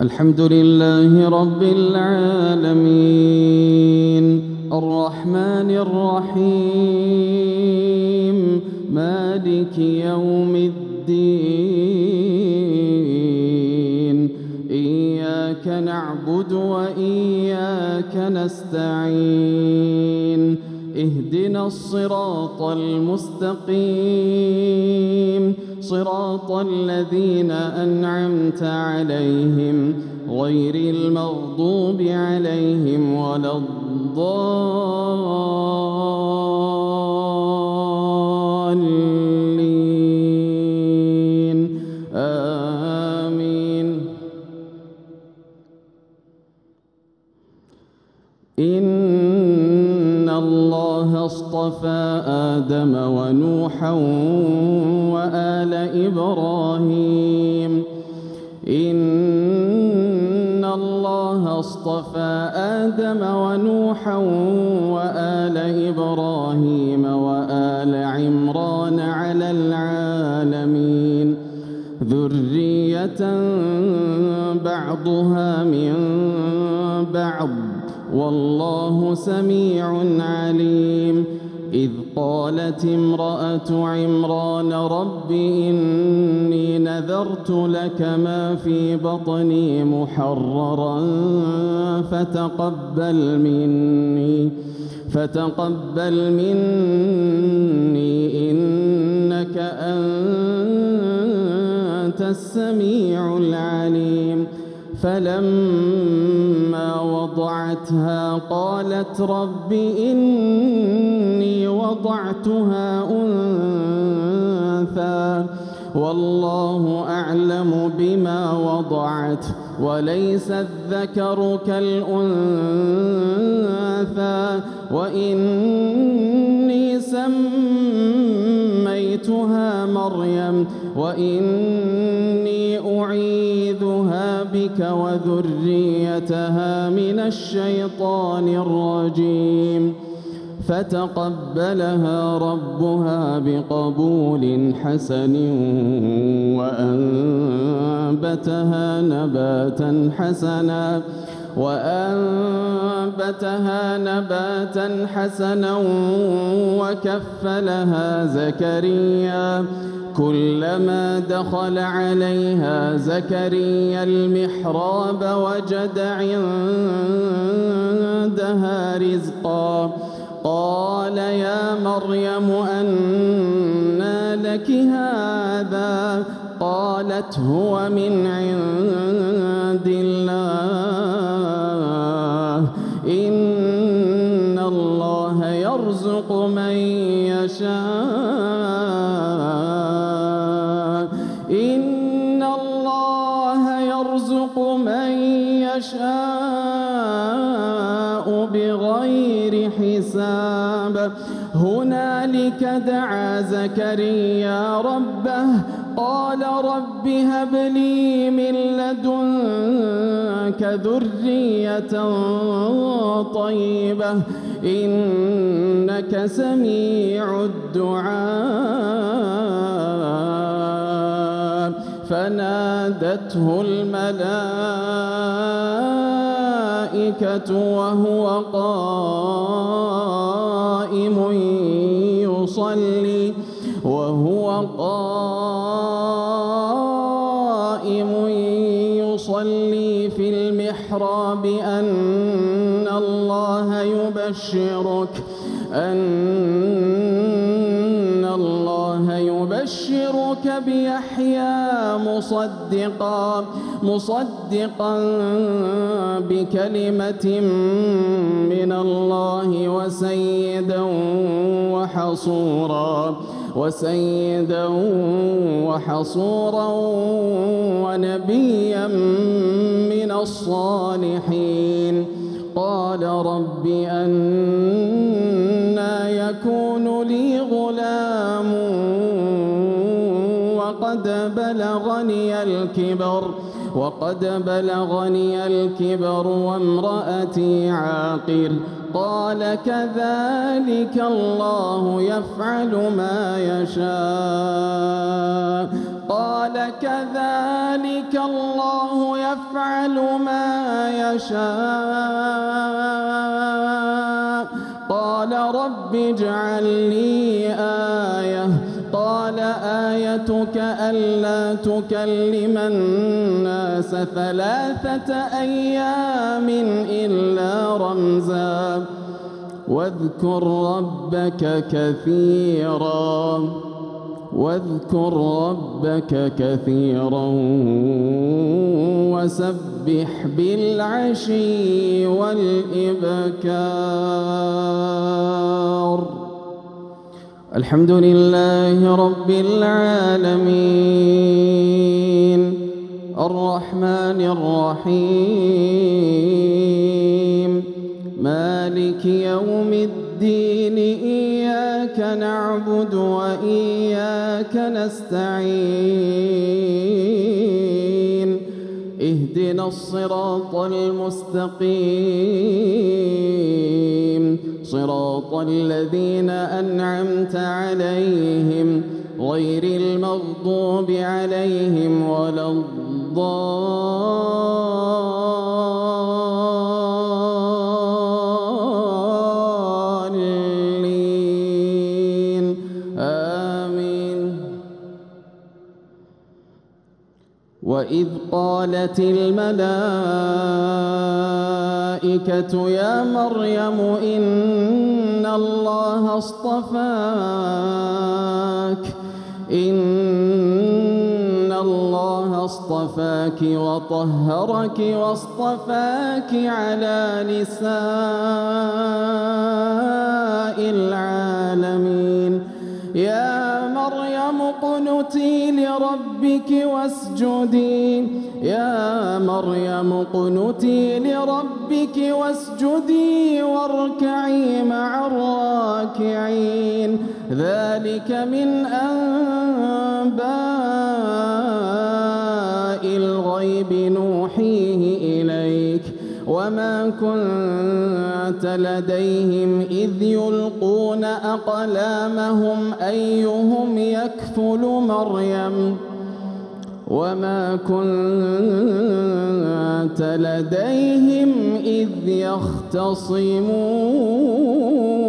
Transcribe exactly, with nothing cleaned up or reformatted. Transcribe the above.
الحمد لله رب العالمين الرحمن الرحيم مالك يوم الدين إياك نعبد وإياك نستعين اهدنا الصراط المستقيم صراط الذين أنعمت عليهم غير المغضوب عليهم ولا الضالين آمين. إن الله اصطفى آدم ونوحا وآل إبراهيم إن الله اصطفى آدم ونوحا وآل إبراهيم وآل عمران على العالمين ذرية بعضها من بعض والله سميع عليم. إذ قالت امرأة عمران رب إني نذرت لك ما في بطني محررا فتقبل مني فتقبل مني إنك أنت السميع العليم. فلما وضعتها قالت رب إني وضعتها أنثى والله أعلم بما وضعت وليس الذكر كالأنثى وإني سميتها مريم وإني أعيذها بك وذريتها من الشيطان الرجيم. فتقبلها ربها بقبول حسن وأنبتها نباتا حسنا وأنبتها نباتا حسنا وكفلها زكريا كلما دخل عليها زكريا المحراب وجد عندها رزقا قال يا مريم أنى لك هذا قالت هو من عند الله إن الله يرزق من يشاء إن الله يرزق من يشاء بغير حساب. هنالك دعا زكريا ربه قال رب هب لي من لدنك ذرية طيبة إنك سميع الدعاء. فنادته الملائكة وهو قائم يصلي وهو قائم يصلي في المحراب أن الله يبشرك أن الله يبشرك بيحيى مصدقا مصدقا بكلمة من الله وسيدا وحصورا وسيدا وحصورا ونبيا من الصالحين. قال رب أنى يكون لي غلام وقد بلغني الكبر وقد بلغني الكبر وامرأتي عاقر قال كذلك الله يفعل ما يشاء. قال قال كذلك الله يفعل ما يشاء قال رب اجعل لي آية قال آيتك ألا تكلم الناس ثلاثة أيام إلا رمزا واذكر ربك كثيرا واذكر ربك كثيرا وسبح بالعشي والإبكار. الحمد لله رب العالمين الرحمن الرحيم مالك يوم الدين إياك نعبد وإياك نستعين اهدنا الصراط المستقيم صراط الذين أنعمت عليهم غير المغضوب عليهم ولا الضالين آمين. وإذ قالت الملائكة يا مريم إن الله اصطفاك إن الله اصطفاك وطهرك واصطفاك على نساء العالمين يا مريم اقنتي لربك واسجدي يا مريم اقنتي لربك واسجدي واركعي مع الراكعين ذلك من أنباء الغيب نوحيه إليك وما كنت لديهم إذ يلقون أقلامهم أيهم يكفل مريم وما كنت لديهم إذ يختصمون.